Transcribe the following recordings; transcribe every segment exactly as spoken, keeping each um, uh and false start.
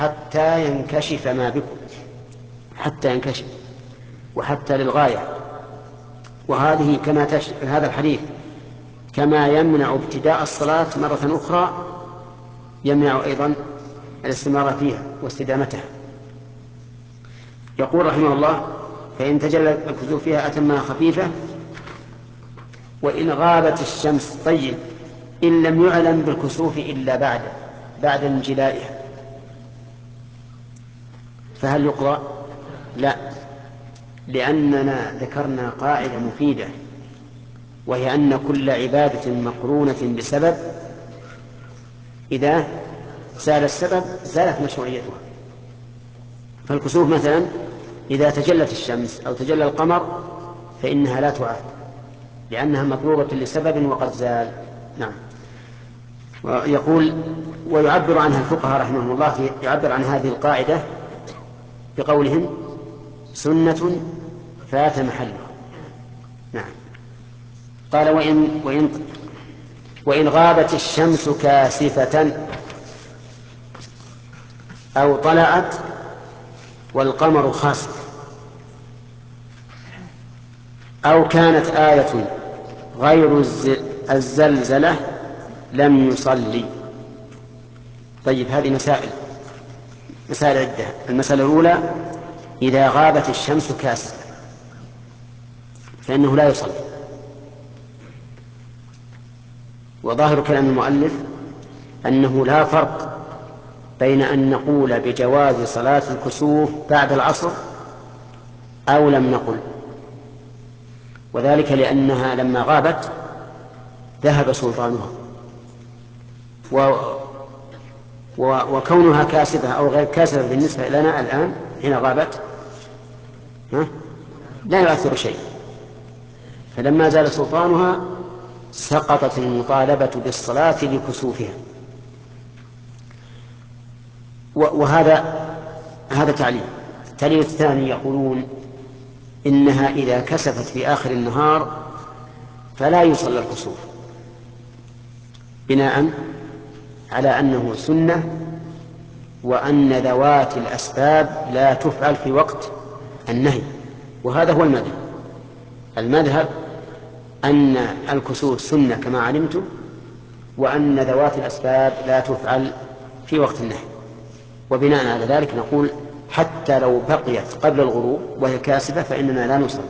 حتى ينكشف ما بكم، حتى ينكشف، وحتى للغاية. وهذه كما تش... هذا الحديث كما يمنع ابتداء الصلاة مرة أخرى يمنع أيضا الاستمرار فيها واستدامتها. يقول رحمه الله: فإن تجلى الكسوف فيها أتمها خفيفة وإن غابت الشمس. طيب، إن لم يعلم بالكسوف إلا بعد بعد انجلائها فهل يقرأ؟ لا، لأننا ذكرنا قاعدة مفيدة، وهي أن كل عبادة مقرونة بسبب إذا زال السبب زالت مشروعيتها. فالكسوف مثلا إذا تجلت الشمس أو تجلى القمر فإنها لا تعاد، لأنها مطلوبة لسبب وقد زال. نعم. ويقول: ويعبر عنها الفقهاء رحمهم الله، يعبر عن هذه القاعدة بقولهم: سنة فات محلها. نعم. قال: وإن, وإن, وإن غابت الشمس كاسفة أو طلعت والقمر خاسف أو كانت آية غير الزلزلة لم يصلي. طيب، هذه مسائل مسائل عدة. المسألة الأولى: إذا غابت الشمس كاسفة فإنه لا يصلي. وظاهر كلام المؤلف أنه لا فرق بين أن نقول بجواز صلاة الكسوف بعد العصر أو لم نقل، وذلك لأنها لما غابت ذهب سلطانها، و... و... وكونها كاسفة أو غير كاسفة بالنسبة لنا الآن حين غابت ها؟ لا يؤثر شيء. فلما زال سلطانها سقطت المطالبة بالصلاة لكسوفها. وهذا هذا تعليل. التعليل الثاني يقولون: إنها إذا كسفت في آخر النهار فلا يصلى الكسوف، بناء على أنه سنة، وأن ذوات الأسباب لا تفعل في وقت النهي. وهذا هو المذهب. المذهب أن الكسوف سنة كما علمتم، وأن ذوات الأسباب لا تفعل في وقت النهي. وبناء على ذلك نقول: حتى لو بقيت قبل الغروب وهي كاسفة فإننا لا نصلي.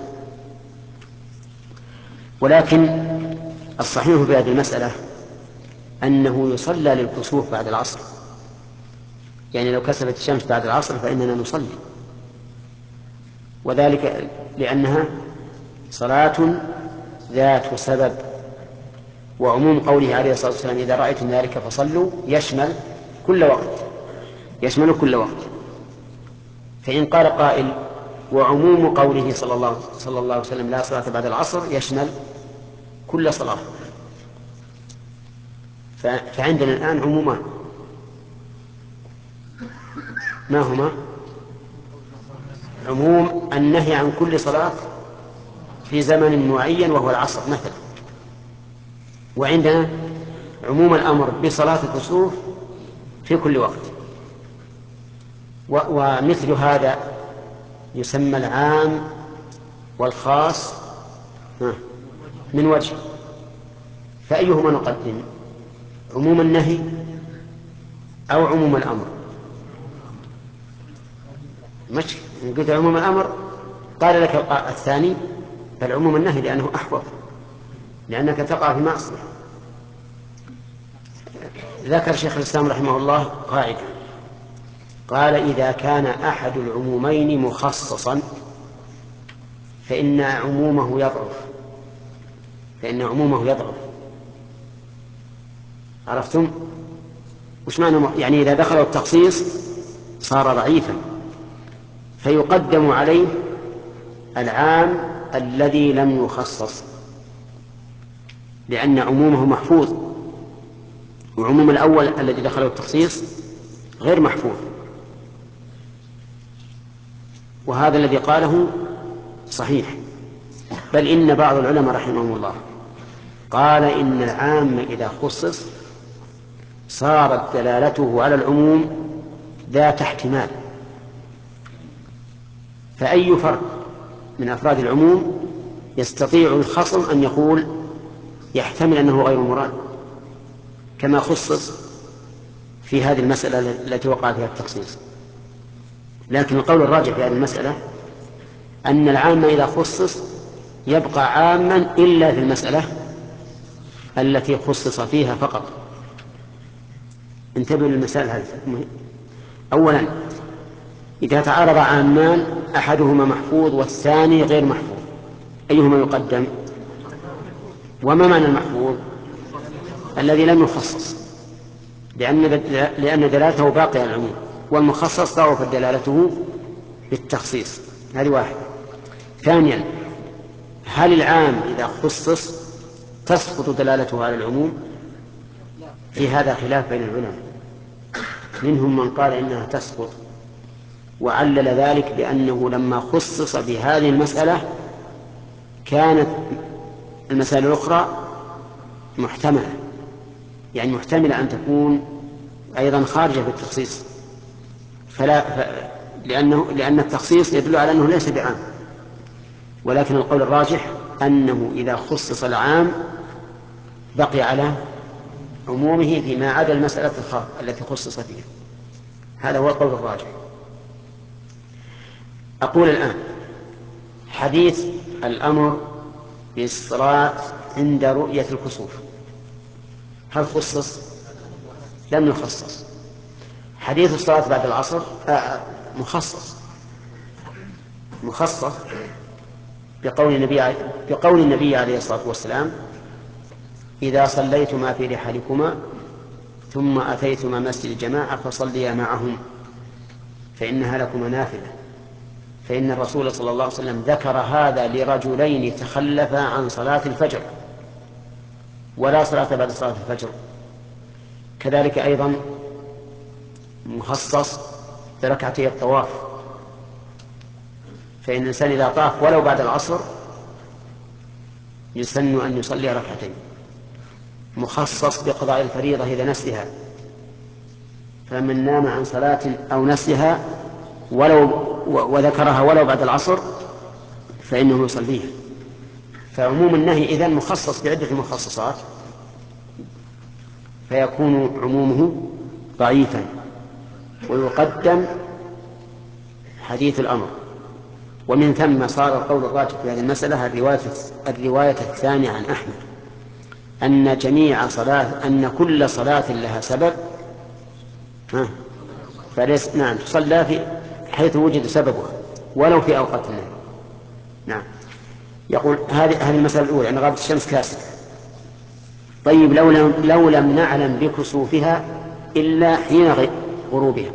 ولكن الصحيح في هذه المسألة أنه يصلى للكسوف بعد العصر، يعني لو كسفت الشمس بعد العصر فإننا نصلي، وذلك لأنها صلاة ذات سبب. وعموم قوله عليه الصلاة والسلام: إذا رأيتم ذلك فصلوا، يشمل كل وقت، يشمل كل وقت. فإن قال قائل: وعموم قوله صلى الله, صلى الله عليه وسلم لا صلاة بعد العصر يشمل كل صلاة، فعندنا الآن عمومان، ما هما؟ عموم النهي عن كل صلاة في زمن معين وهو العصر مثلا، وعندنا عموم الأمر بصلاة الكسوف في كل وقت. ومثل هذا يسمى العام والخاص من وجه. فأيهما نقدم؟ عموم النهي أو عموم الأمر؟ مش قلت عموم الأمر قال لك الثاني بل عموم النهي لأنه أحوط، لأنك تقع في معصية. ذكر شيخ الإسلام رحمه الله قاعدة، قال: إذا كان أحد العمومين مخصصا فإن عمومه يضعف، فإن عمومه يضعف. عرفتم؟ وش معنى؟ يعني إذا دخل التخصيص صار ضعيفا، فيقدم عليه العام الذي لم يخصص، لأن عمومه محفوظ، وعموم الأول الذي دخله التخصيص غير محفوظ. وهذا الذي قاله صحيح، بل إن بعض العلماء رحمهم الله قال: إن العام إذا خصص صارت دلالته على العموم ذات احتمال، فأي فرد من أفراد العموم يستطيع الخصم أن يقول يحتمل أنه غير مراد، كما خصص في هذه المسألة التي وقع فيها التخصيص. لكن القول الراجح في هذه المسألة أن العام إذا خصص يبقى عاما إلا في المسألة التي خصص فيها فقط. انتبهوا للمسائل هذه. أولا، إذا تعارض عامان أحدهما محفوظ والثاني غير محفوظ، أيهما يقدم؟ وما معنى المحفوظ؟ الذي لم يخصص، لأن لأن دلالته باقية على العموم، والمخصص ضعفت دلالته بالتخصيص. هذه واحد. ثانيا، هل العام إذا خصص تسقط دلالته على العموم؟ في هذا خلاف بين العلماء، منهم من قال إنها تسقط، وعلل ذلك بأنه لما خصص بهذه المسألة كانت المسائل الأخرى محتملة، يعني محتملة أن تكون أيضا خارجة بالتخصيص، فلا ف... لأنه لأن التخصيص يدل على أنه ليس بعام. ولكن القول الراجح أنه إذا خصص العام بقي على عمومه فيما عدا المسألة الخاصة التي خصص فيها. هذا هو القول الراجح. أقول الآن حديث الأمر بالصلاة عند رؤية الكسوف هل خصص؟ لم يخصص. حديث الصلاة بعد العصر آه مخصص مخصص بقول النبي بقول النبي عليه الصلاة والسلام: إذا صليتما في رحالكما ثم أتيتما مسجد الجماعة فصليا معهم فإنها لكما نافلة. فإن الرسول صلى الله عليه وسلم ذكر هذا لرجلين تخلفا عن صلاة الفجر ولا صلاة بعد صلاة الفجر. كذلك أيضا مخصص بركعتي الطواف، فإن الإنسان إذا طاف ولو بعد العصر يسن أن يصلي ركعتين. مخصص بقضاء الفريضة إذا نسيها، فمن نام عن صلاة أو نسيها ولو وذكرها ولو بعد العصر فإنه يصليها. فعموم النهي إذن مخصص بعدة مخصصات، فيكون عمومه ضعيفا، ويقدم حديث الأمر. ومن ثم صار القول الراجح في هذه المسألة الرواية, الرواية الثانية عن أحمد أن جميع صلاة أن كل صلاة لها سبب ها فليس نعم تصلى في حيث وجد سببها ولو في أوقات النهي. نعم. يقول هذه هذه المسألة الأولى أن غابة الشمس كاسدة. طيب لو لم, لو لم نعلم بكسوفها إلا حين غروبها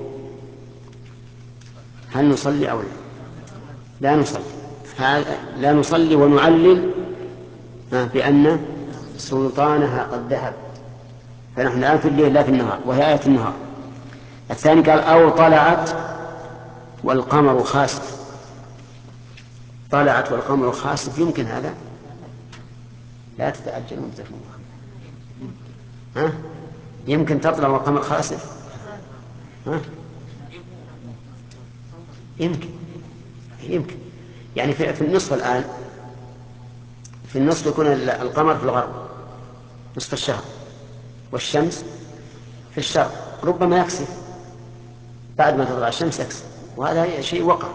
هل نصلي أو لا؟ لا نصلي. لا نصلي ونعلل بأن سلطانها قد ذهب، فنحن الآن في الليل لا في النهار، وهي آية النهار. الثاني قال أو طلعت والقمر خاسف. طلعت والقمر خاسف يمكن هذا؟ لا تتعجلون جزاكم الله. ها؟ يمكن تطلع والقمر خاسف؟ ها؟ يمكن يمكن يعني في, في النصف الآن في النصف يكون القمر في الغرب نصف الشهر والشمس في الشرق، ربما يكسف بعد ما تطلع الشمس يكسف، وهذا شيء وقع.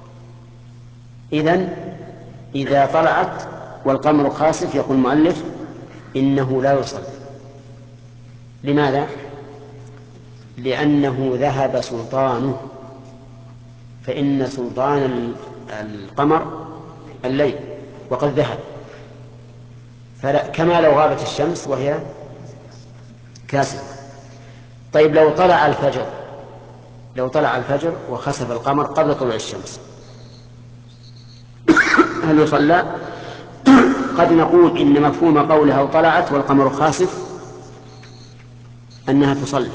إذن إذا طلعت والقمر خاسف يقول المؤلف إنه لا يصلي. لماذا؟ لأنه ذهب سلطانه، فإن سلطان القمر الليل وقد ذهب، كما لو غابت الشمس وهي كاسفة. طيب لو طلع الفجر لو طلع الفجر وخسف القمر قبل طلوع الشمس هل يصلى؟ قد نقول إن مفهوم قولها وطلعت والقمر خاسف أنها تصلى،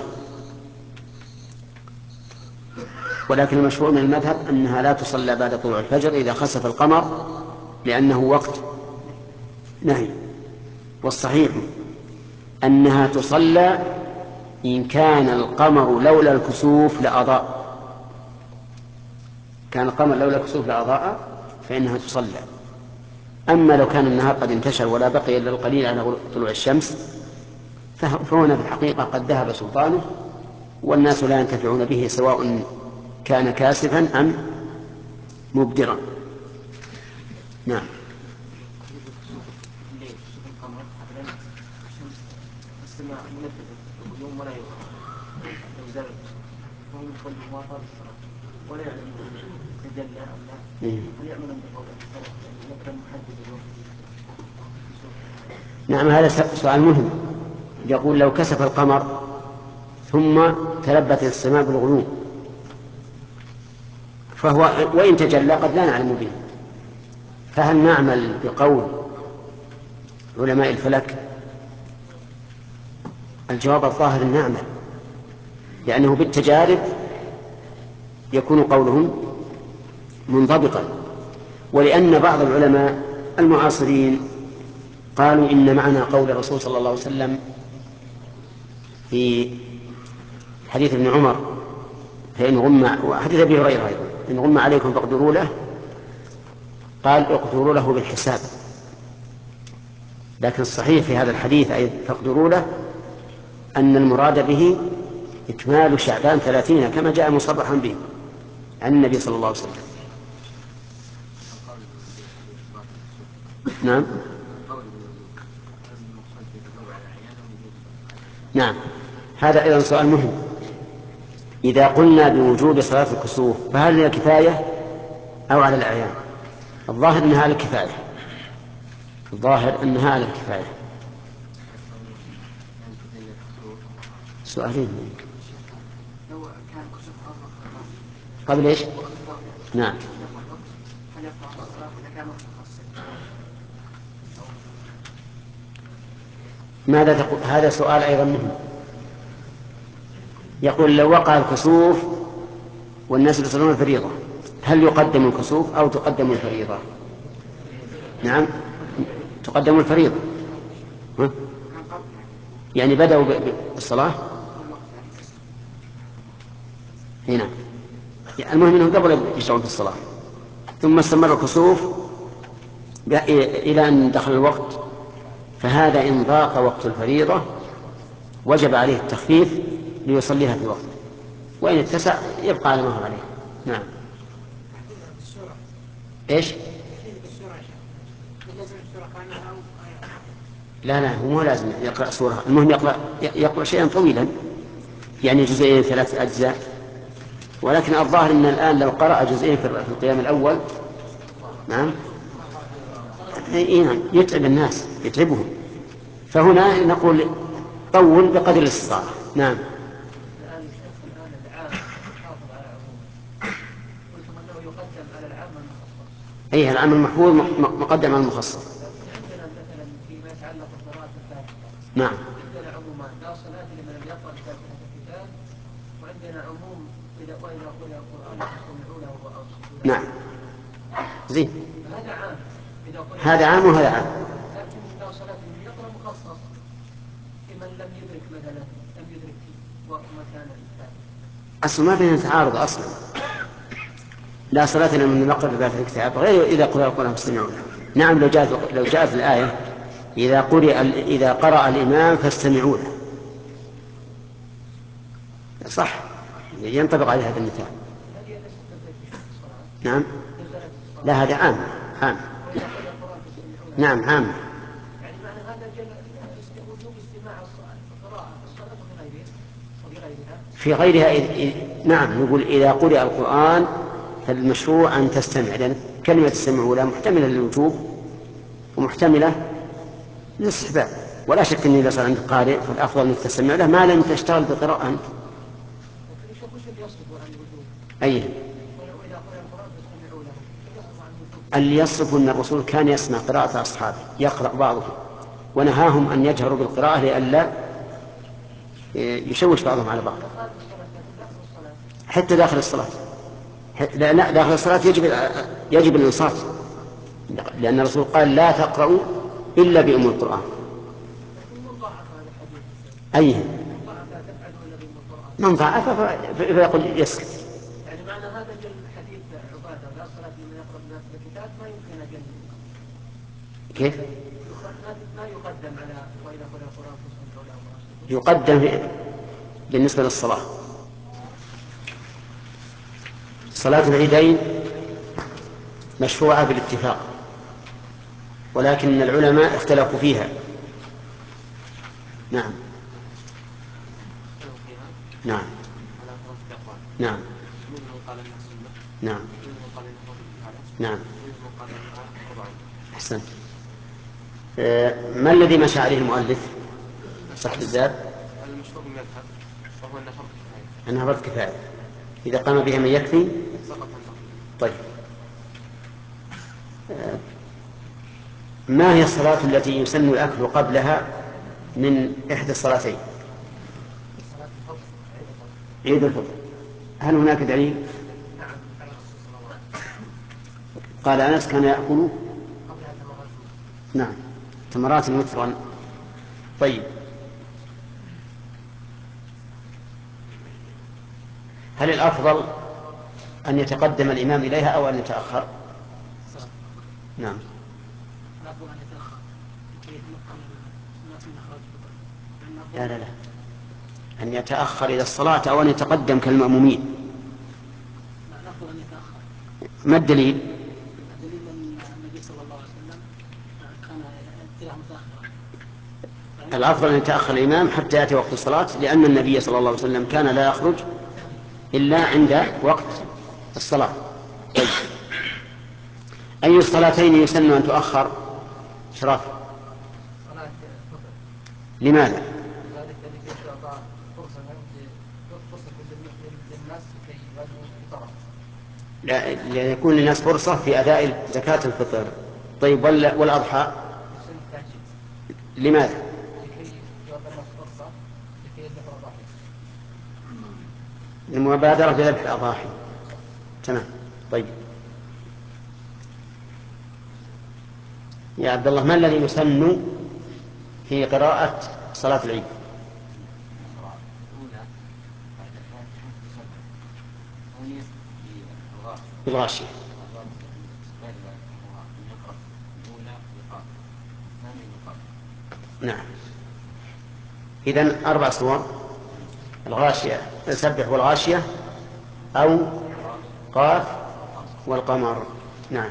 ولكن المشهور من المذهب أنها لا تصلى بعد طلوع الفجر إذا خسف القمر لأنه وقت نهي. والصحيح أنها تصلى إن كان القمر لولا الكسوف لأضاء، كان القمر لولا الكسوف لأضاء فإنها تصلى. أما لو كان النهار قد انتشر ولا بقي إلا القليل على طلوع الشمس فهنا في الحقيقة قد ذهب سلطانه والناس لا ينتفعون به سواء كان كاسفا أم مبدرا. نعم. نعم هذا سؤال مهم. يقول لو كسف القمر ثم تلبت السماء بالغيوم فهو وإن تجلى قد لا نعلم به، فهل نعمل بقول علماء الفلك؟ الجواب الظاهر نعمل، لأنه بالتجارب يكون قولهم منضبطا، ولأن بعض العلماء المعاصرين قالوا إن معنى قول الرسول صلى الله عليه وسلم في حديث ابن عمر فإن غم، وحديث أبي هريرة أيضا، إن غم عليكم فاقدروا له، قال اقدروا له بالحساب، لكن الصحيح في هذا الحديث أي فاقدروا له أن المراد به إكمال شعبان ثلاثين كما جاء مصرحا به عن النبي صلى الله عليه وسلم. نعم نعم هذا أيضا سؤال مهم. إذا قلنا بوجوب صلاة الكسوف فهل هي كفاية أو على الأعيان؟ الظاهر أنها على الكفاية، الظاهر أنها على الكفاية. سؤالين قبل إيش؟ نعم ماذا تقول؟ هذا سؤال أيضا مهم. يقول لو وقع الكسوف والناس يصلون الفريضة هل يقدم الكسوف أو تقدم الفريضة؟ نعم تقدم الفريضة. ها؟ يعني بدأوا بالصلاة هنا، يعني المهم أنه قبل يشرعون في الصلاة ثم استمر الكسوف إلى أن دخل الوقت، فهذا إن ضاق وقت الفريضة وجب عليه التخفيف ليصليها في وقته، وإن اتسع يبقى على ما هو عليه. نعم. إيش؟ لا لا هو لازم يقرأ سورة، المهم يقرأ يقرأ شيئا طويلا يعني جزئين ثلاث أجزاء، ولكن الظاهر أن الآن لو قرأ جزئين في القيام الأول نعم يتعب الناس يتعبهم، فهنا نقول طول بقدر الاستطاعة. نعم. أي العام المحفوظ مقدم على المخصص. نعم. نعم زين هذا عام وهذا عام. أصلا ما بين تعارض أصلا، لا صلاة لمن نقر بذات الكتاب غير إذا قرأ القرآن فاستمعوا له. نعم لو جاءت لو جاءت الآية إذا قرئ إذا قرأ الإمام فاستمعوا له صح ينطبق عليه هذا المثال. نعم لا هذا عام عام. نعم عام. في غيرها إذ... نعم نقول إذا قرأ القرآن فالمشروع أن تستمع، لأن كلمة تستمعوا لا محتملة للوجوب ومحتملة للاستحباب، ولا شك أن إذا صار عندك قارئ فالأفضل أنك تستمع له ما لم تشتغل بقراءة أنت. أي اللي يصف أن الرسول كان يسمع قراءة أصحابه يقرأ بعضهم ونهاهم أن يجهروا بالقراءة لئلا يشوش بعضهم على بعض حتى داخل الصلاة. لا داخل الصلاة يجب يجب الإنصات، لأن الرسول قال لا تقرأوا إلا بأم القرآن. أيه من ضعف فيقول يسكت. يعني معنى هذا الحديث عبادة لا صلاة لمن يقرأ الناس الكتاب ما يمكن أن كيف؟ ما يقدم على وإذا قرأ القرآن فاستمعوا له. يقدم بالنسبة للصلاة. صلاة العيدين مشروعة بالاتفاق، ولكن العلماء اختلفوا فيها. نعم نعم نعم نعم نعم. أحسنت. ما الذي مشى عليه المؤلف صاحب الزاد؟ المشهور من المذهب وهو أنها فرض كفاية. أنها فرض كفاية، إذا قام بها من يكفي. طيب، ما هي الصلاة التي يسن الأكل قبلها من إحدى الصلاتين؟ عيد الفطر. هل هناك دليل؟ قال أنس كان يأكل نعم تمرات وترا. طيب، هل الأفضل أن يتقدم الإمام إليها أو أن يتأخر؟ نعم. لا لا لا أن يتأخر إلى الصلاة أو أن يتقدم كالمأمومين. ما الدليل؟ الدليل أن النبي صلى الله عليه وسلم كان اتجاه متأخرا. الأفضل أن يتأخر الإمام حتى يأتي وقت الصلاة، لأن النبي صلى الله عليه وسلم كان لا يخرج إلا عند وقت الصلاة. طيب، أي الصلاتين يسن أن تؤخر؟ شرف. لماذا؟ لا يكون للناس فرصة في أداء زكاة الفطر. طيب، والأضحى لماذا؟ المبادرة بذبح الأضاحي. تمام. طيب يا عبد الله، ما الذي يسن في قراءة صلاة العيد؟ بالغاشية. نعم. إذن أربع صور: الغاشية، سبح والغاشية، أو قاف والقمر. نعم.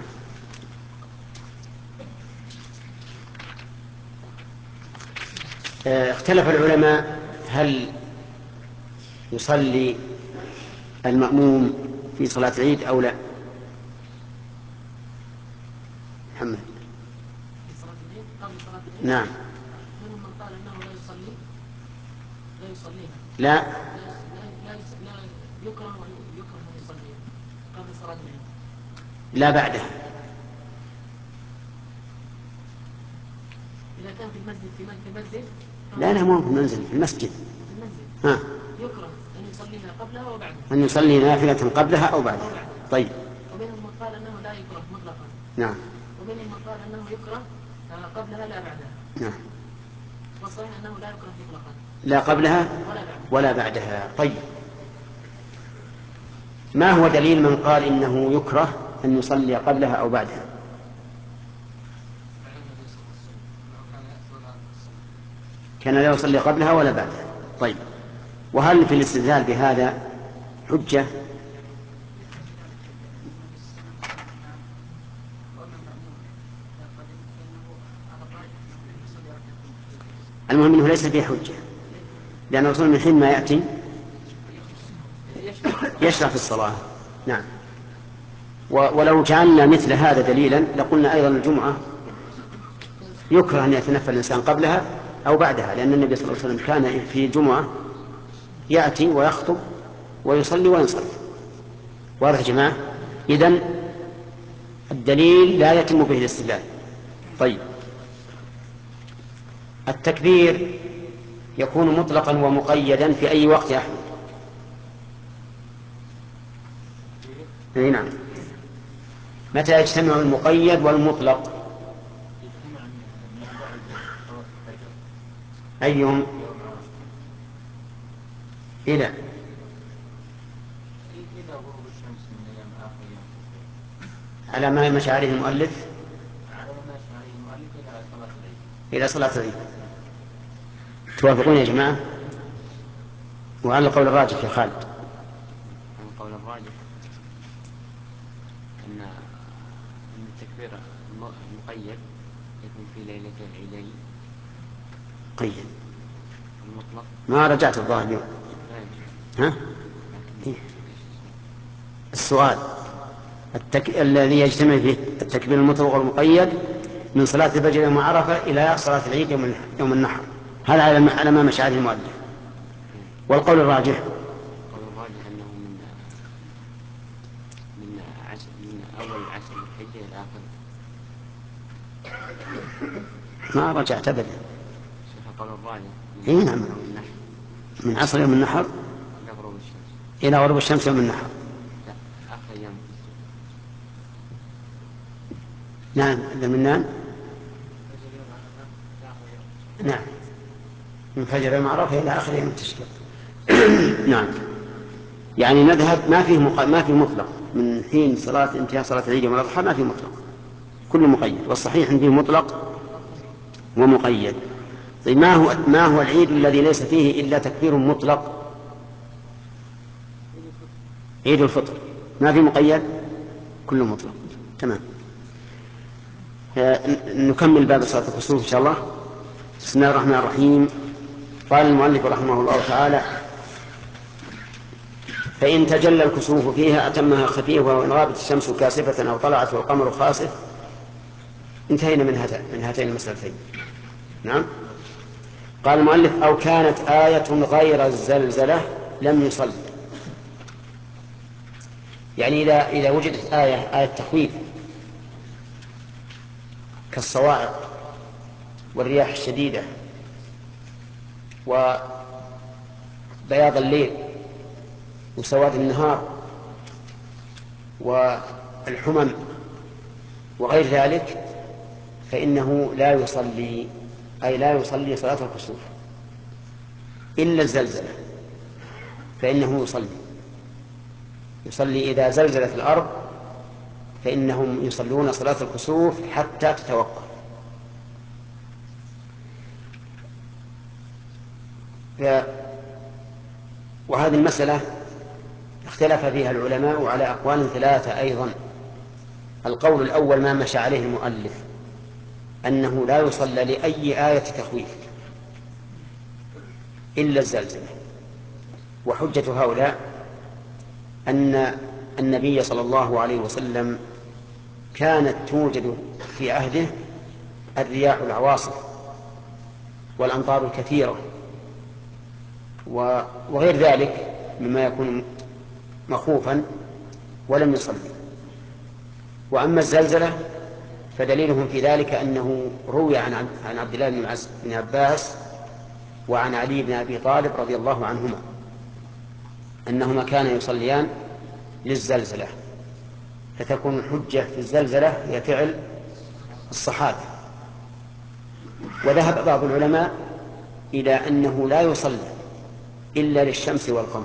اختلف العلماء هل يصلي المأموم في صلاة العيد أو لا. محمد. نعم. منهم من قال انه لا يصلي لا يصليها لا لا لا يكره يكره ان يصليها قبل صلاه العيد، لا بعدها. اذا كان في المسجد في المسجد لا لا مو في المنزل، في المسجد. في المسجد ها. يكره ان يصليها قبلها وبعدها، أن يصلي نافلة قبلها أو بعدها. طيب. ومنهم من قال انه لا يكره مطلقا. نعم. ومنهم من قال انه يكره قبلها لا بعدها. نعم. والصحيح انه لا يكره مطلقا، لا قبلها ولا بعدها. طيب، ما هو دليل من قال إنه يكره أن يصلي قبلها أو بعدها؟ كان لا يصلي قبلها ولا بعدها. طيب، وهل في الاستدلال بهذا حجة؟ المهم أنه ليس فيه حجة، لأن الرسول من حين ما يأتي يشرع في الصلاة. نعم. ولو جعلنا مثل هذا دليلا لقلنا أيضا الجمعة يكره أن يتنفل الإنسان قبلها أو بعدها، لأن النبي صلى الله عليه وسلم كان في جمعة يأتي ويخطب ويصلي وينصرف. واضح يا جماعة؟ إذن الدليل لا يتم به الاستدلال. طيب، التكبير يكون مطلقا ومقيدا في أي وقت يا أحمد؟ نعم. متى يجتمع المقيد والمطلق؟ أيهم؟ إلى الشمس من أيام آخر يوم التشريق. على ما مشى عليه المؤلف على ما مشى عليه المؤلف إلى صلاة العيد. إلى صلاة العيد. توافقون يا جماعة؟ وعلى القول الراجح يا خالد. القول الراجح أن التكبير المقيد يكون في ليلة العيدين. قيد المطلق ما رجعت الظاهر اليوم. ها؟ إيه؟ السؤال التك... الذي يجتمع فيه التكبير المطلق والمقيد من صلاة الفجر يوم عرفة إلى صلاة العيد يوم يوم النحر، هذا على ما مشى عليه المؤلف. والقول الراجح القول الراجح أنه من من عشر من أول عشر ذي الحجة إلى آخر. ما رجعت أبدا. شوف القول الراجح إيه نعم، من النحر من عصر يوم النحر إلى غروب الشمس. إلى غروب الشمس يوم النحر. لا، آخر أيام التشريق. نعم من نعم من فجر يوم عرفة إلى آخر يوم التشريق. نعم، يعني نذهب ما فيه مق... ما فيه مطلق من حين صلاة انتهاء صلاة العيد يوم الأضحى، ما فيه مطلق، كله مقيد. والصحيح أن فيه مطلق ومقيد. طيب ما هو ما هو العيد الذي ليس فيه إلا تكبير مطلق؟ عيد الفطر ما فيه مقيد، كله مطلق. تمام. نكمل باب صلاة الكسوف إن شاء الله. بسم الله الرحمن الرحيم. قال المؤلف رحمه الله تعالى: فإن تجلى الكسوف فيها أتمها خفيه، وإن غابت الشمس كاسفة أو طلعت والقمر خاسف. انتهينا من هاتين من هاتين المسألتين. نعم. قال المؤلف: أو كانت آية غير الزلزلة لم يصل. يعني إذا إذا وجدت آية آية تخويف كالصواعق والرياح الشديدة وبياض الليل وسواد النهار والحمم وغير ذلك، فإنه لا يصلي، أي لا يصلي صلاة الكسوف إلا الزلزلة، فإنه يصلي يصلي إذا زلزلت الأرض، فإنهم يصلون صلاة الكسوف حتى تتوقف. وهذه المسألة اختلف فيها العلماء على أقوال ثلاثة أيضا. القول الأول ما مشى عليه المؤلف، أنه لا يصلى لأي آية تخويف إلا الزلزلة. وحجة هؤلاء أن النبي صلى الله عليه وسلم كانت توجد في عهده الرياح العواصف والأمطار الكثيرة وغير ذلك مما يكون مخوفا ولم يصلي. وأما الزلزلة فدليلهم في ذلك أنه روي عن عن عبد الله بن عباس وعن علي بن أبي طالب رضي الله عنهما أنهما كانا يصليان للزلزلة، فتكون الحجة في الزلزلة هي فعل الصحابة. وذهب بعض العلماء إلى أنه لا يصلي إلا للشمس والقمر،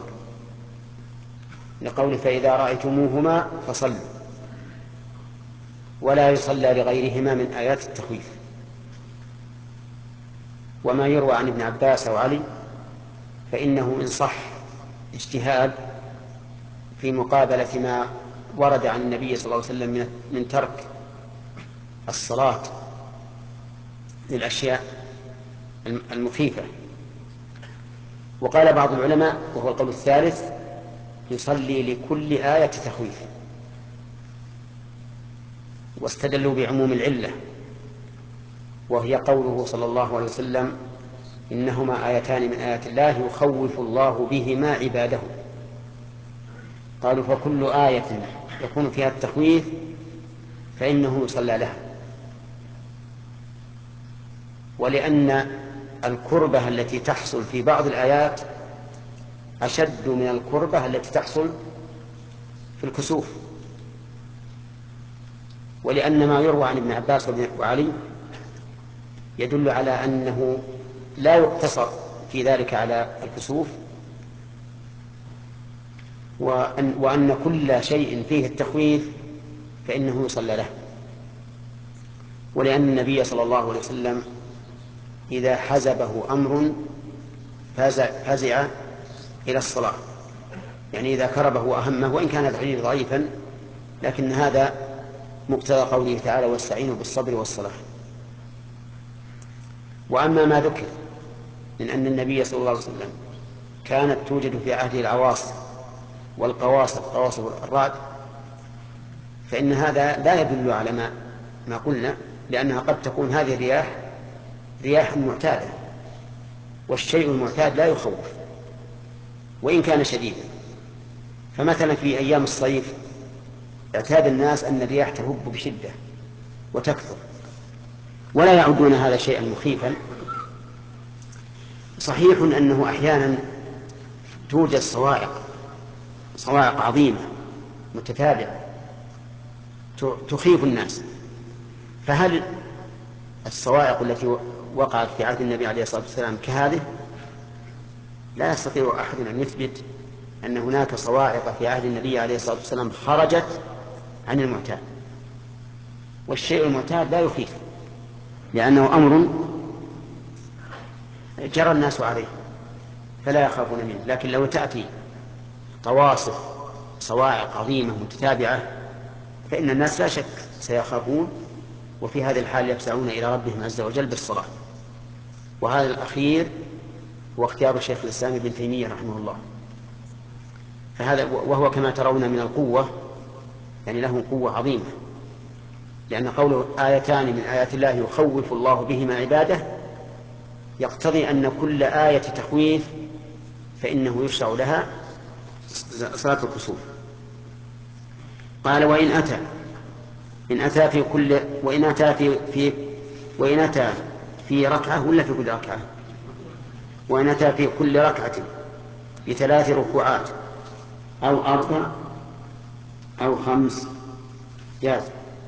لقول فإذا رأيتموهما فصلوا، ولا يصلى لغيرهما من آيات التخويف. وما يروى عن ابن عباس وعلي فإنه إن صح اجتهاد في مقابلة ما ورد عن النبي صلى الله عليه وسلم من ترك الصلاة للأشياء المخيفة. وقال بعض العلماء وهو القول الثالث: يصلي لكل آية تخويف، واستدلوا بعموم العلة، وهي قوله صلى الله عليه وسلم: إنهما آيتان من آيات الله يخوف الله بهما عباده. قالوا فكل آية يكون فيها التخويف فإنه يصلى لها. ولأن الكربة التي تحصل في بعض الآيات أشد من الكربة التي تحصل في الكسوف. ولأن ما يروى عن ابن عباس وعلي يدل على أنه لا يقتصر في ذلك على الكسوف، وأن, وأن كل شيء فيه التخويف فإنه يصلى له. ولأن النبي صلى الله عليه وسلم إذا حزبه أمر فزع, فزع إلى الصلاة، يعني إذا كربه وأهمه، وإن كان الحديث ضعيفا لكن هذا مقتضى قوله تعالى واستعينوا بالصبر والصلاة. وأما ما ذكر من أن النبي صلى الله عليه وسلم كانت توجد في عهده العواصف والقواصف، قواصف الرعد، فإن هذا لا يدل على ما ما قلنا، لأنها قد تكون هذه الرياح رياح معتادة، والشيء المعتاد لا يخوف وإن كان شديدا. فمثلا في أيام الصيف اعتاد الناس أن الرياح تهب بشدة وتكثر، ولا يعدون هذا شيئا مخيفا. صحيح أنه أحيانا توجد صواعق صواعق عظيمة متتابعة تخيف الناس، فهل الصواعق التي وقعت في عهد النبي عليه الصلاة والسلام كهذه؟ لا يستطيع أحد أن يثبت أن هناك صواعق في عهد النبي عليه الصلاة والسلام خرجت عن المعتاد، والشيء المعتاد لا يخيف لأنه أمر جرى الناس عليه فلا يخافون منه. لكن لو تأتي قواصف صواعق عظيمة متتابعة فإن الناس لا شك سيخافون، وفي هذه الحال يفزعون إلى ربهم عز وجل بالصلاة. وهذا الأخير هو اختيار الشيخ الإسلام ابن تيمية رحمه الله، فهذا وهو كما ترون من القوة، يعني له قوة عظيمة، لأن قوله آيتان من آيات الله يخوف الله بهما عباده يقتضي أن كل آية تخويف فإنه يشرع لها صلاة الكسوف. قال وإن أتى إن أتى في كل وإن أتى في, في وإن أتى في ركعة ولا في كل ركعة وإن أتى في كل ركعة بثلاث ركوعات أو أربع أو خمس جاز.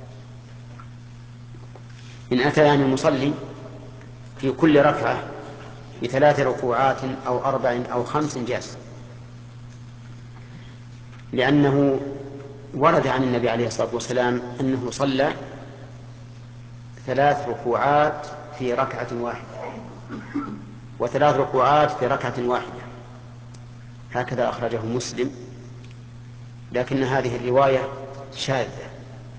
إن أتى يعني المصلي في كل ركعة بثلاث ركوعات أو أربع أو خمس جاز، لأنه ورد عن النبي عليه الصلاة والسلام أنه صلى ثلاث ركوعات في ركعة واحدة وثلاث ركوعات في ركعة واحدة، هكذا أخرجه مسلم. لكن هذه الرواية شاذة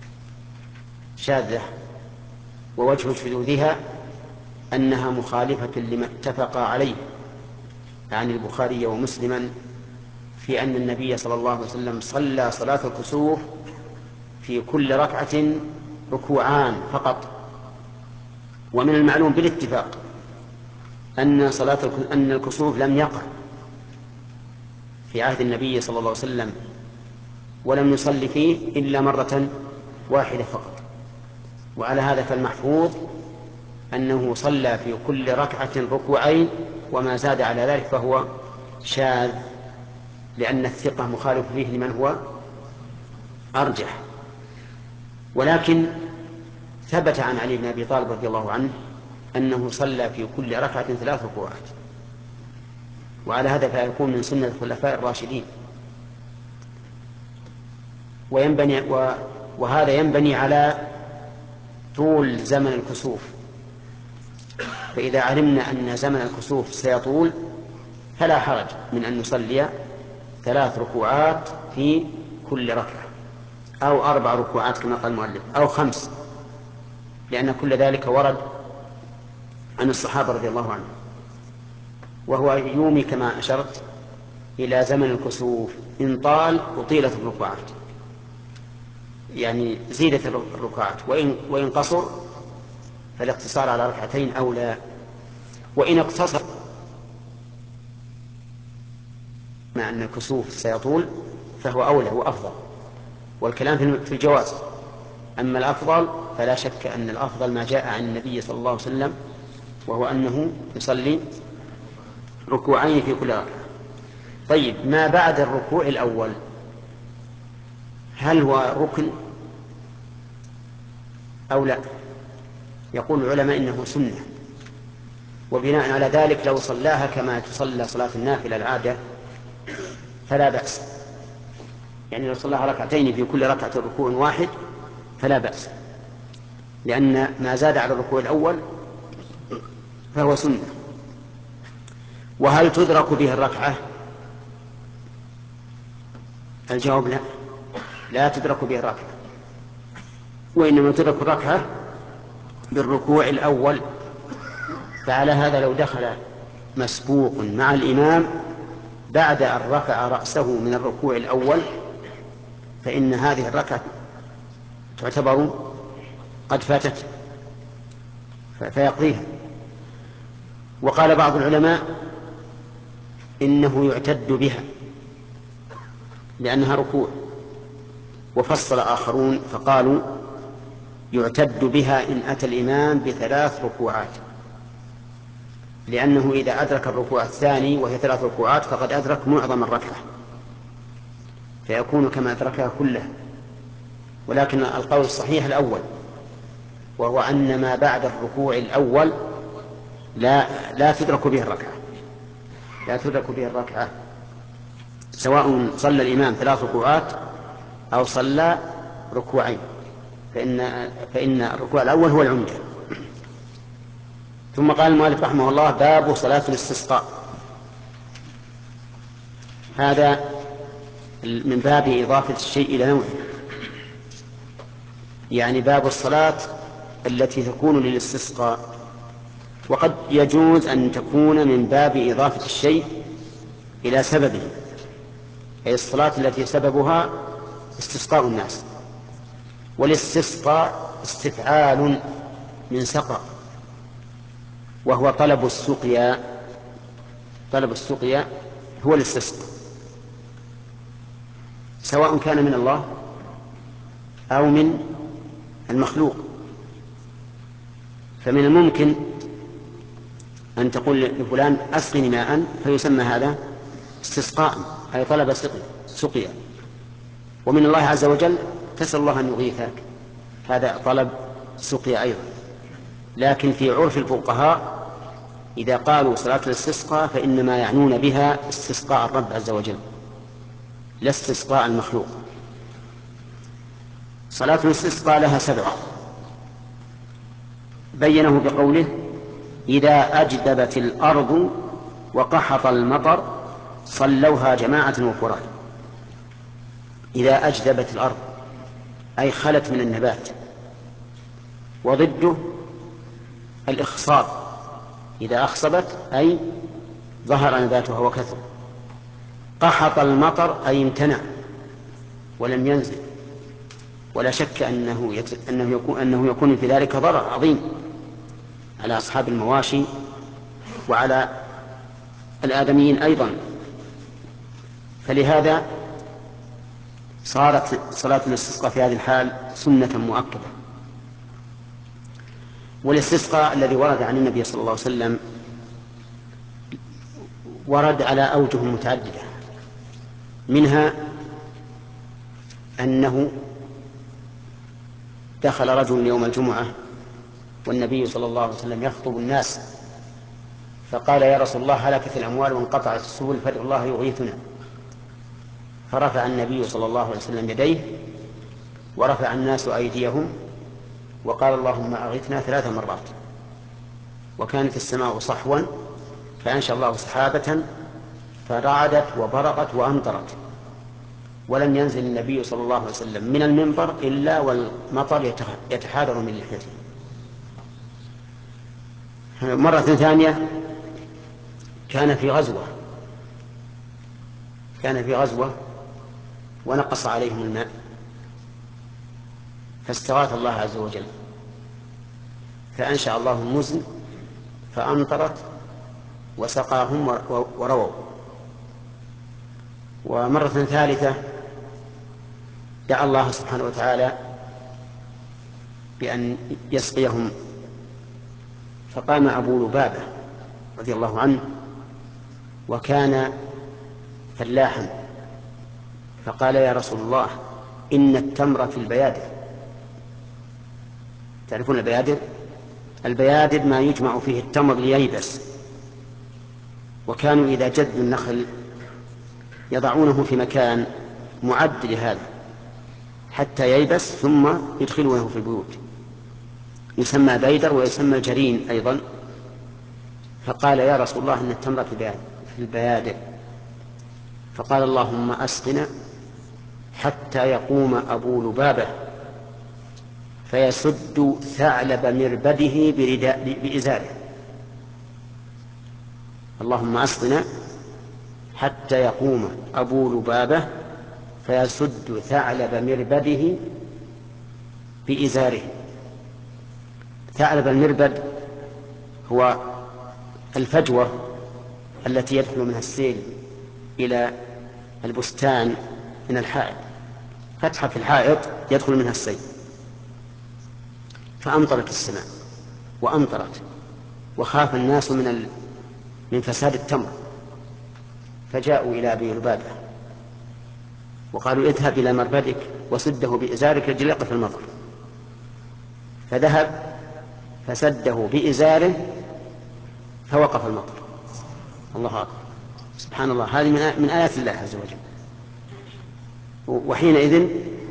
شاذة ووجه شذوذها أنها مخالفة لما اتفق عليه عن البخاري ومسلما في أن النبي صلى الله عليه وسلم صلى صلاة الكسوف في كل ركعة ركوعان فقط. ومن المعلوم بالاتفاق أن صلاة أن الكسوف لم يقع في عهد النبي صلى الله عليه وسلم ولم يصلي فيه إلا مرة واحدة فقط. وعلى هذا فالمحفوظ أنه صلى في كل ركعة ركوعين، وما زاد على ذلك فهو شاذ، لأن الثقة مخالف فيه لمن هو أرجح. ولكن ثبت عن علي بن أبي طالب رضي الله عنه أنه صلى في كل ركعة ثلاث ركوعات، وعلى هذا فيكون من سنة الخلفاء الراشدين. وينبني وهذا ينبني على طول زمن الكسوف، فإذا علمنا أن زمن الكسوف سيطول فلا حرج من أن نصلي ثلاث ركوعات في كل ركعة أو أربع ركوعات كما قال المؤلف أو خمس، لأن كل ذلك ورد عن الصحابة رضي الله عنهم. وهو يومي كما أشرت إلى زمن الكسوف، إن طال أطيلت الركوعات، يعني زيدت الركوعات، وإن, وإن قصر فالاقتصار على ركعتين أولى. وإن اقتصر مع أن الكسوف سيطول فهو أولى وأفضل، والكلام في الجواز. أما الأفضل فلا شك أن الأفضل ما جاء عن النبي صلى الله عليه وسلم، وهو أنه يصلي ركوعين في كل ركعة. طيب، ما بعد الركوع الأول هل هو ركن أو لا؟ يقول العلماء إنه سنة، وبناء على ذلك لو صلاها كما تصلى صلاة النافلة العادة فلا بأس، يعني لو صلى ركعتين في كل ركعة ركوع واحد فلا بأس، لأن ما زاد على الركوع الأول فهو سنة. وهل تدرك به الركعة؟ الجواب لا، لا تدرك به الركعة، وإنما تدرك الركعة بالركوع الأول. فعلى هذا لو دخل مسبوق مع الإمام بعد أن رفع رأسه من الركوع الأول فإن هذه الركعة تعتبر قد فاتت فيقضيها. وقال بعض العلماء إنه يعتد بها لأنها ركوع، وفصل آخرون فقالوا يعتد بها إن أتى الإمام بثلاث ركوعات، لأنه إذا أدرك الركوع الثاني وهي ثلاث ركوعات فقد أدرك معظم الركعة فيكون كما أدركها كلها. ولكن القول الصحيح الأول، وهو أن ما بعد الركوع الأول لا لا تدرك به الركعة، لا تدرك به الركعة سواء صلى الإمام ثلاث ركوعات أو صلى ركوعين، فإن فإن الركوع الأول هو العمدة. ثم قال المؤلف رحمه الله: باب صلاة الاستسقاء. هذا من باب إضافة الشيء إلى نوعه، يعني باب الصلاة التي تكون للاستسقاء، وقد يجوز أن تكون من باب إضافة الشيء إلى سببه، أي الصلاة التي سببها استسقاء الناس. والاستسقاء استفعال من سقى، وهو طلب السقيا، طلب السقيا هو الاستسقاء، سواء كان من الله أو من المخلوق. فمن الممكن أن تقول لفلان أسقني ماء فيسمى هذا استسقاء، أي طلب سقيا. ومن الله عز وجل تسأل الله أن يغيثك، هذا طلب سقيا أيضا. لكن في عرف الفقهاء إذا قالوا صلاة الاستسقاء فإنما يعنون بها استسقاء الرب عز وجل لا استسقاء المخلوق. صلاة الاستسقاء لها سبب بينه بقوله: إذا أجدبت الأرض وقحط المطر صلوها جماعة وفراد. إذا أجدبت الأرض أي خلت من النبات، وضده الإخصاب، إذا أخصبت أي ظهر نباتها وكثر. قحط المطر أي امتنع ولم ينزل، ولا شك أنه, يت... أنه, يكون... أنه يكون في ذلك ضرر عظيم على أصحاب المواشي وعلى الآدميين أيضا. فلهذا صارت صلاة الاستسقاء في هذه الحال سنة مؤكدة. والاستسقاء الذي ورد عن النبي صلى الله عليه وسلم ورد على أوجه متعددة، منها أنه دخل رجل يوم الجمعة والنبي صلى الله عليه وسلم يخطب الناس، فقال: يا رسول الله، هلكت الأموال وانقطعت السبل فادعوا الله يغيثنا. فرفع النبي صلى الله عليه وسلم يديه ورفع الناس أيديهم وقال: اللهم أغثنا ثلاث مرات. وكانت السماء صحوا فأنشأ الله سحابة فرعدت وبرقت وأمطرت، ولم ينزل النبي صلى الله عليه وسلم من المنبر إلا والمطر يتحادر من لحيته. مرة ثانية كان في غزوة كان في غزوة ونقص عليهم الماء فاستغاث الله عز وجل فأنشأ الله المزن فأمطرت وسقاهم ورووا. ومرة ثالثة دعا الله سبحانه وتعالى بأن يسقيهم، فقام أبو لبابة رضي الله عنه وكان فلاحا فقال: يا رسول الله، إن التمر في البيادر. تعرفون البيادر؟ البيادر ما يجمع فيه التمر لييبس، وكانوا إذا جدوا النخل يضعونه في مكان معد لهذا حتى ييبس ثم يدخلونه في البيوت، يسمى بيدر ويسمى الجرين أيضا. فقال يا رسول الله إن التمر في البيادر، فقال اللهم أسقنا حتى يقوم أبو لبابة فيسد ثعلب مربده برداء بإزاره. اللهم أسقنا حتى يقوم أبو لبابة فيسد ثعلب مربده بإزاره. ثعلب المربد هو الفجوة التي يدخل منها السيل إلى البستان من الحائط، فتحة في الحائط يدخل منها السيل. فأمطرت السماء وأمطرت، وخاف الناس من ال... من فساد التمر، فجاءوا إلى أبي لبابة وقالوا اذهب إلى مربدك وسده بإزارك لكي يقف المطر. فذهب فسده بإزاره فوقف المطر. الله أكبر، سبحان الله، هذه من آيات الله عز وجل. وحينئذ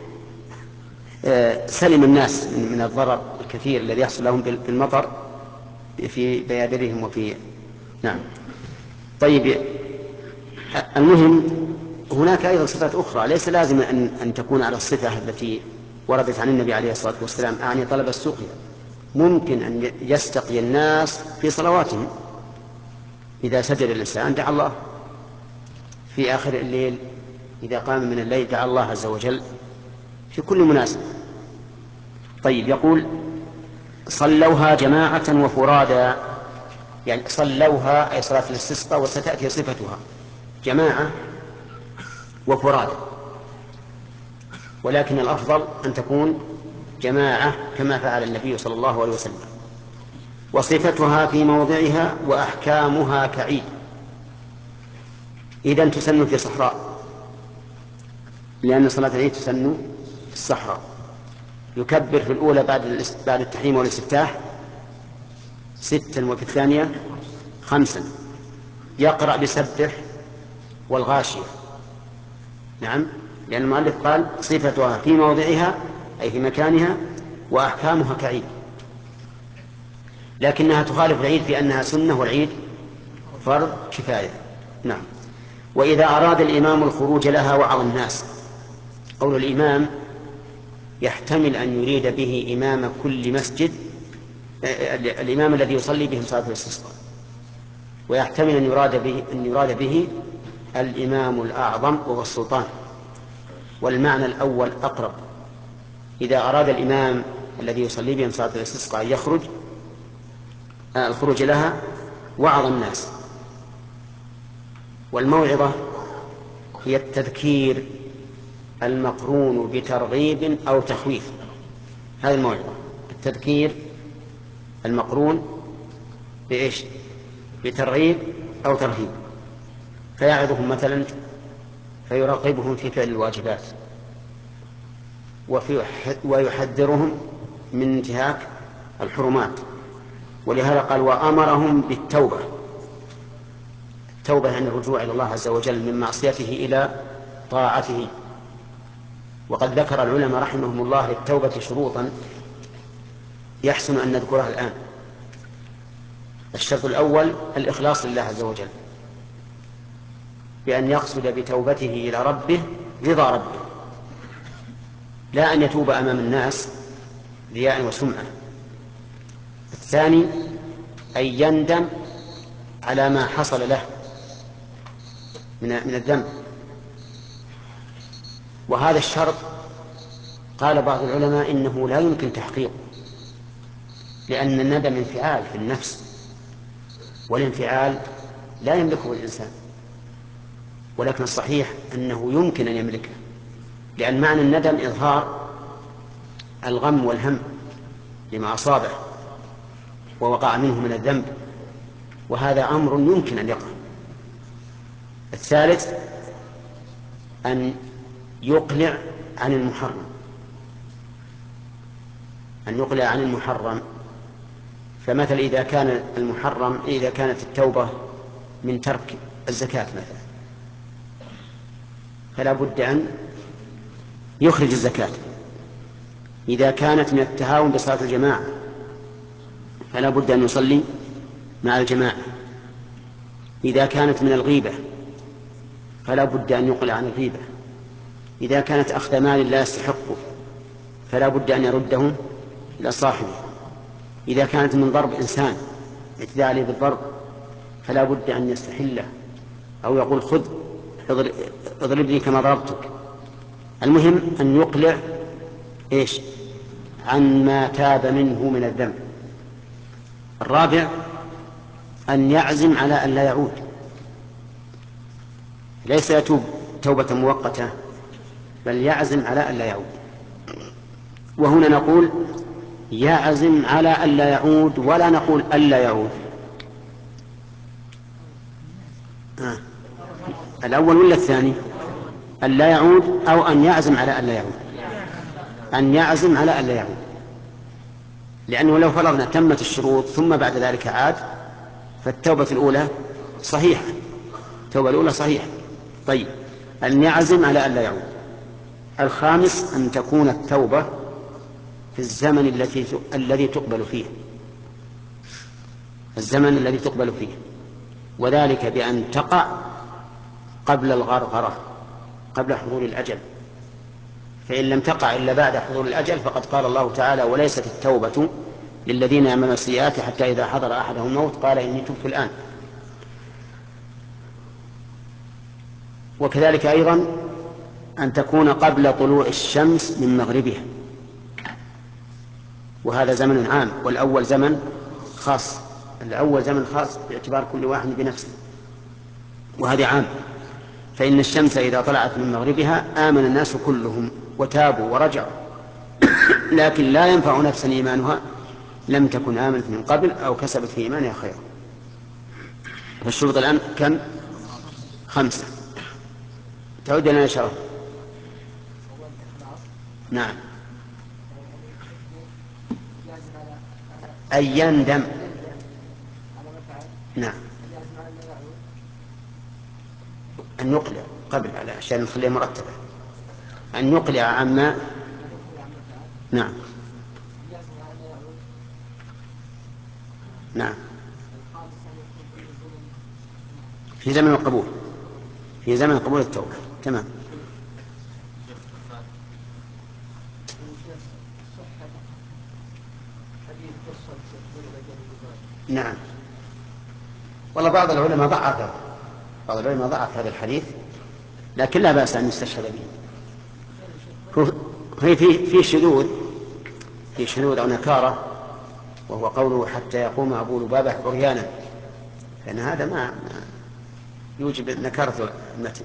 سلم الناس من الضرر الكثير الذي يحصل لهم بالمطر في بيادرهم وفي نعم. طيب، المهم هناك أيضا صفات أخرى ليس لازم أن, أن تكون على الصفة التي وردت عن النبي عليه الصلاة والسلام، أعني طلب السقيا. ممكن أن يستقي الناس في صلواتهم، إذا سجد الإنسان دعا الله، في آخر الليل إذا قام من الليل دعا الله عز وجل في كل مناسبة. طيب، يقول صلوها جماعة وفرادا، يعني صلوها أي صلاة الاستسقاء، وستأتي صفتها جماعة وفرادا، ولكن الأفضل أن تكون جماعة كما فعل النبي صلى الله عليه وسلم. وصفتها في موضعها وأحكامها كعيد. إذن تسن في صحراء، لأن صلاة العيد تسن في الصحراء. يكبر في الأولى بعد بعد التحريم والاستفتاح ستا، وفي الثانية خمسا. يقرأ بسبح والغاشية، نعم، لأن المؤلف قال صفتها في موضعها أي في مكانها وأحكامها كعيد، لكنها تخالف العيد في أنها سنة والعيد فرض كفاية. نعم. وإذا أراد الإمام الخروج لها وعظ الناس. قول الإمام يحتمل أن يريد به إمام كل مسجد، الإمام الذي يصلي بهم صلاة الاستسقاء، ويحتمل أن يراد به أن يراد به الإمام الأعظم وهو السلطان، والمعنى الأول أقرب. إذا أراد الإمام الذي يصلي بهم صلاة الاستسقاء يخرج الخروج لها وعظ الناس. والموعظة هي التذكير المقرون بترغيب أو تخويف. هذه الموعظة، التذكير المقرون بإيش؟ بترغيب أو ترهيب. فيعظهم مثلا فيراقبهم في فعل الواجبات، وفي ويحذرهم من انتهاك الحرمات. ولهذا قال وأمرهم بالتوبة. التوبة عن الرجوع إلى الله عز وجل من معصيته إلى طاعته. وقد ذكر العلماء رحمهم الله للتوبة شروطا يحسن أن نذكرها الآن. الشرط الأول الإخلاص لله عز وجل، بأن يقصد بتوبته إلى ربه رضا ربه، لا أن يتوب أمام الناس رياء وسمعة. الثاني أن يندم على ما حصل له من من الذنب. وهذا الشرط قال بعض العلماء إنه لا يمكن تحقيقه، لأن الندم انفعال في النفس، والانفعال لا يملكه الإنسان. ولكن الصحيح أنه يمكن أن يملكه، لأن معنى الندم إظهار الغم والهم لما أصابه ووقع منه من الذنب، وهذا أمر يمكن أن يقع. الثالث أن يقلع عن المحرم، أن يقلع عن المحرم. فمثل إذا كان المحرم إذا كانت التوبة من ترك الزكاة مثلا، فلا بد أن يخرج الزكاة. إذا كانت من التهاون بصلاة الجماعة فلا بد أن يصلي مع الجماعة. إذا كانت من الغيبة فلا بد أن يقلع عن الغيبة. إذا كانت أخذ مال لا يستحقه فلا بد أن يرده إلى صاحبه. إذا كانت من ضرب إنسان اعتداء عليه بالضرب فلا بد أن يستحله أو يقول خذ اضربني كما ضربتك. المهم أن يقلع إيش عن ما تاب منه من الذنب. الرابع أن يعزم على أن لا يعود، ليس يتوب توبة مؤقتة بل يعزم على أن لا يعود. وهنا نقول يعزم على أن لا يعود ولا نقول أن لا يعود. آه. الأول ولا الثاني؟ أن لا يعود أو أن يعزم على أن لا يعود؟ أن يعزم على أن لا يعود، لأنه لو فرضنا تمت الشروط ثم بعد ذلك عاد فالتوبة الأولى صحيحة، التوبة الأولى صحيحة. طيب أن يعزم على أن لا يعود. الخامس أن تكون التوبة في الزمن التي الذي تقبل فيه، الزمن الذي تقبل فيه، وذلك بأن تقع قبل الغرغرة، قبل حضور الأجل. فإن لم تقع إلا بعد حضور الأجل فقد قال الله تعالى وليست التوبة للذين يعملون السيئات حتى إذا حضر أحدهم الموت قال إني تبت الآن. وكذلك أيضا أن تكون قبل طلوع الشمس من مغربها، وهذا زمن عام، والأول زمن خاص. الأول زمن خاص باعتبار كل واحد بنفسه، وهذا عام. فإن الشمس إذا طلعت من مغربها آمن الناس كلهم وتابوا ورجعوا، لكن لا ينفع نفسا إيمانها لم تكن آمنت من قبل أو كسبت في إيمانها خيرا. فالشروط الآن كم؟ خمسة. تعود لنا شرف. نعم. أن يندم. نعم. أن يقلع قبل على عشان نخليها مرتبة. أن يقلع عما. نعم. نعم. في زمن القبول، في زمن قبول التوبة. تمام. نعم. والله بعض العلماء ضعف بعض العلماء ضعف هذا الحديث، لكن لا بأس أن يستشهد به. في في في شذوذ في شذوذ أو نكارة، وهو قوله حتى يقوم أبو لبابة عريانا، لأن هذا ما يوجب نكارة المتن.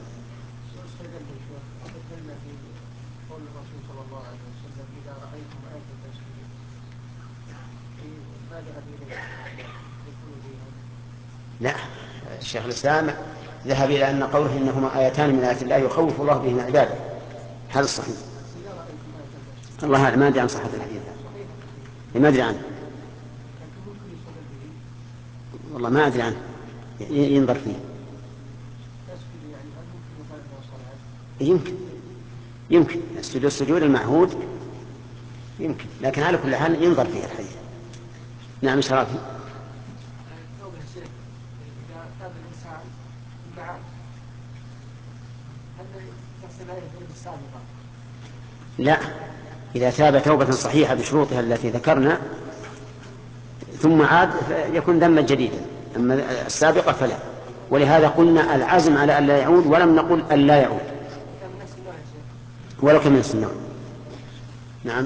لا، الشيخ الإسلام ذهب إلى أن قوله إنهما آيتان من آيات الله يخوف الله بهما عباده، هذا الصحيح. الله أعلم، ما أدري عن صحة الحديث، ما أدري عنه، والله ما أدري عنه، ينظر فيه. يمكن يمكن السجود السجود المعهود يمكن، لكن على كل حال ينظر فيه الحديث. نعم شرافي. لا، إذا تاب توبة صحيحة بشروطها التي ذكرنا ثم عاد يكون ذنبا جديدا، أما السابقة فلا. ولهذا قلنا العزم على أن لا يعود، ولم نقل أن لا يعود ولو كان من السنة. نعم.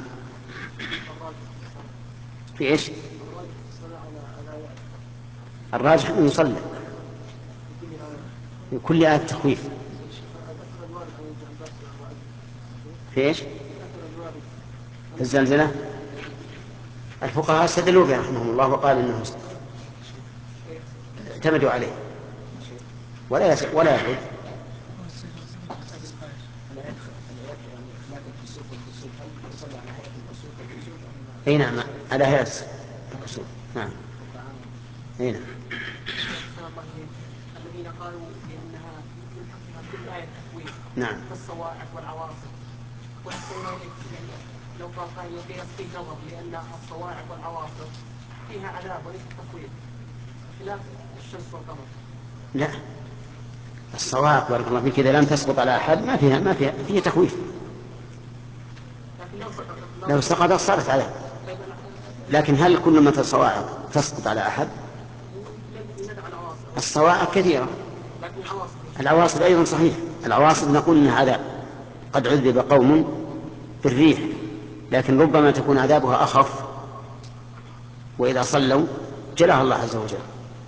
في إيش؟ الراجح أن يصلي في كل آية تخويف. في إيش؟ في الزلزلة الفقهاء استدلوا به رحمهم الله وقال إنهم اعتمدوا عليه ولا يس... ولا يعود. اي نعم، على هيئة الكسوف. نعم. اي نعم. الذين قالوا بأنها من حقها كل آية تكوين. نعم. كالصواعق والعواصف وأحسن الله إليك لو قال قائل وفيها في نظر لأن الصواعق والعواصف فيها عذاب وليس تخويف خلاف الشمس والقمر. لا، الصواعق بارك الله فيك إذا لم تسقط على أحد ما فيها ما فيها فيها تخويف. لو سقطت صارت عذاب. لكن هل كل ما الصواعق تسقط على أحد؟ الصواعق كثيرة. العواصف أيضا صحيح، العواصف نقول إنها عذاب، قد عذب قوم بالريح، لكن ربما تكون عذابها أخف وإذا صلوا جلاها الله عز وجل.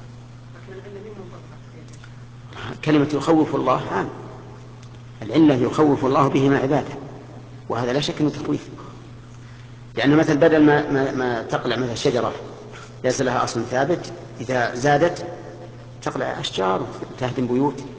كلمة يخوف الله عام، العلة يخوف الله بهما عباده، وهذا لا شك أنه تخويف. لأن مثل بدل ما, ما, ما تقلع مثل شجرة ليس لها أصل ثابت، إذا زادت تقلع أشجار وتهدم بيوت.